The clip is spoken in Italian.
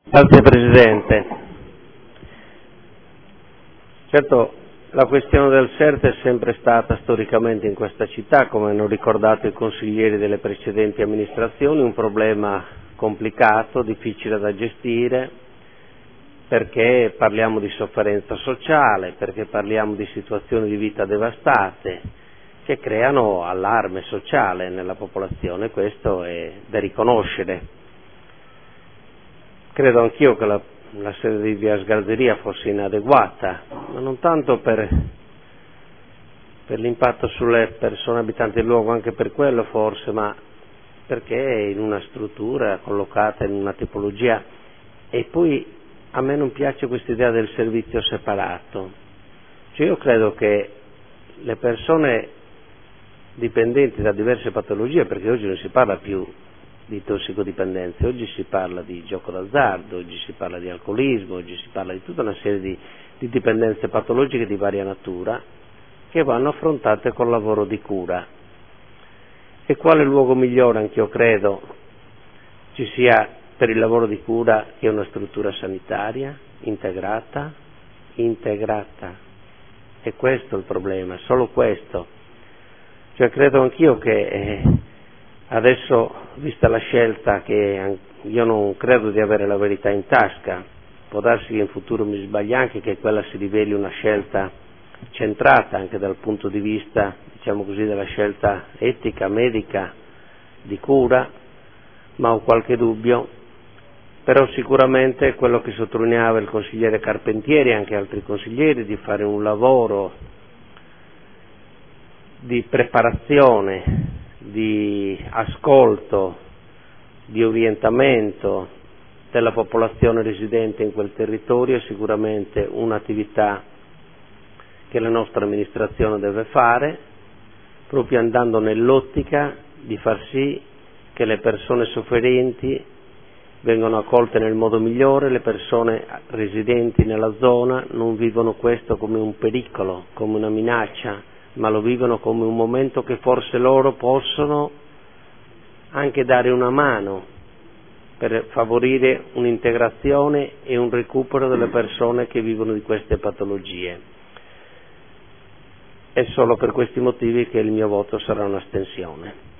Grazie Presidente. Certo, la questione del CERT è sempre stata storicamente in questa città, come hanno ricordato i consiglieri delle precedenti amministrazioni, un problema complicato, difficile da gestire, perché parliamo di sofferenza sociale, perché parliamo di situazioni di vita devastate, che creano allarme sociale nella popolazione, questo è da riconoscere. Credo anch'io che la sede di via Sgarzeria fosse inadeguata, ma non tanto per l'impatto sulle persone abitanti del luogo, anche per quello forse, ma perché è in una struttura collocata in una tipologia. E poi a me non piace questa idea del servizio separato. Cioè io credo che le persone dipendenti da diverse patologie, perché oggi non si parla più di tossicodipendenze, oggi si parla di gioco d'azzardo, oggi si parla di alcolismo, oggi si parla di tutta una serie di dipendenze patologiche di varia natura che vanno affrontate col lavoro di cura. E quale luogo migliore, anch'io credo, ci sia per il lavoro di cura che una struttura sanitaria integrata? E questo è il problema, solo questo. Cioè credo anch'io che adesso, vista la scelta, che io non credo di avere la verità in tasca, può darsi che in futuro mi sbagli anche, che quella si riveli una scelta centrata anche dal punto di vista, diciamo così, della scelta etica, medica, di cura, ma ho qualche dubbio. Però sicuramente quello che sottolineava il consigliere Carpentieri e anche altri consiglieri, di fare un lavoro di preparazione, di ascolto, di orientamento della popolazione residente in quel territorio è sicuramente un'attività che la nostra amministrazione deve fare, proprio andando nell'ottica di far sì che le persone sofferenti vengano accolte nel modo migliore, le persone residenti nella zona non vivono questo come un pericolo, come una minaccia, ma lo vivono come un momento che forse loro possono anche dare una mano per favorire un'integrazione e un recupero delle persone che vivono di queste patologie. È solo per questi motivi che il mio voto sarà un'astensione.